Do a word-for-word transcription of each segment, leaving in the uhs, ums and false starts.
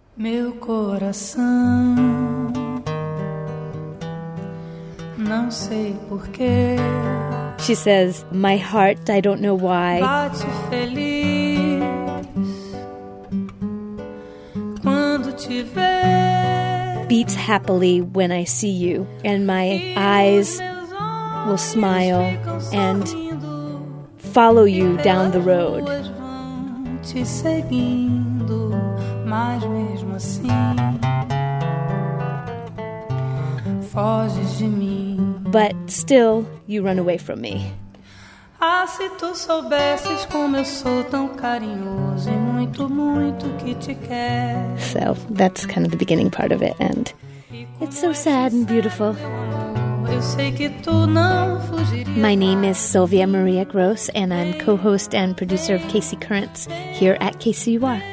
Meu coração, não sei porquê. She says, my heart, I don't know why. Bate feliz quando te vê. Beats happily when I see you, and my eyes will smile and follow you down the road. Te seguindo, mas mesmo assim foges de mim. But still, you run away from me. Ah, se tu soubesses como eu sou tão carinhoso e muito, muito que te quero. So that's kind of the beginning part of it, and it's so sad and beautiful. Eu sei que tu não fugirias. My name is Sylvia Maria Gross, and I'm co-host and producer of K C Currents here at K C U R.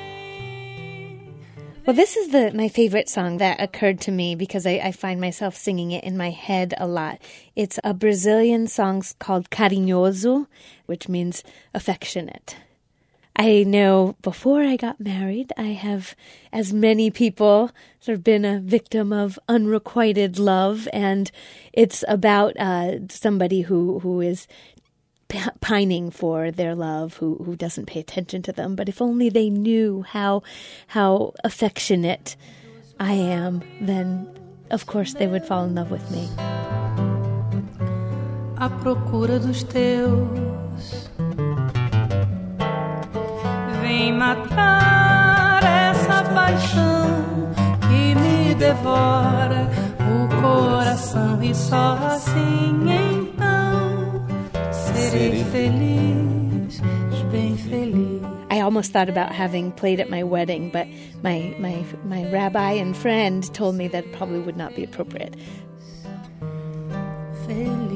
Well, this is the my favorite song that occurred to me because I, I find myself singing it in my head a lot. It's a Brazilian song called Carinhoso, which means affectionate. I know before I got married, I have, as many people, sort of been a victim of unrequited love, and it's about uh, somebody who, who is pining for their love, who who doesn't pay attention to them. But if only they knew how how affectionate I am, then of course they would fall in love with me. À procura dos teus, vem matar essa paixão que me devora o coração, e só assim então serei feliz, bem feliz. I almost thought about having played at my wedding, but my my my rabbi and friend told me that probably would not be appropriate. Feliz.